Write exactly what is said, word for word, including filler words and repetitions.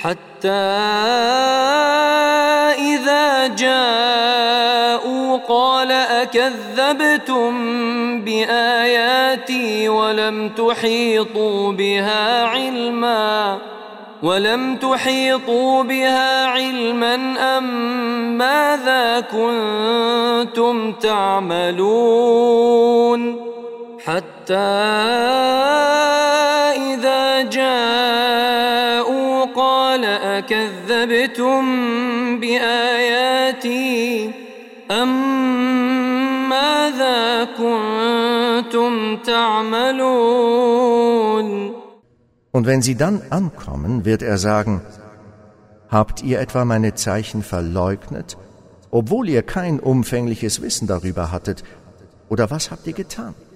حتى إذا جاءوا قال أكذبتم بآياتي ولم تحيطوا بها علما ولم تحيطوا بها علما أم ماذا كنتم تعملون حتى إذا جاءوا قال أكذبتم بآياتي أم ماذا كنتم تعملون. Und wenn sie dann ankommen, wird er sagen: Habt ihr etwa meine Zeichen verleugnet, obwohl ihr kein umfängliches Wissen darüber hattet, oder was habt ihr getan?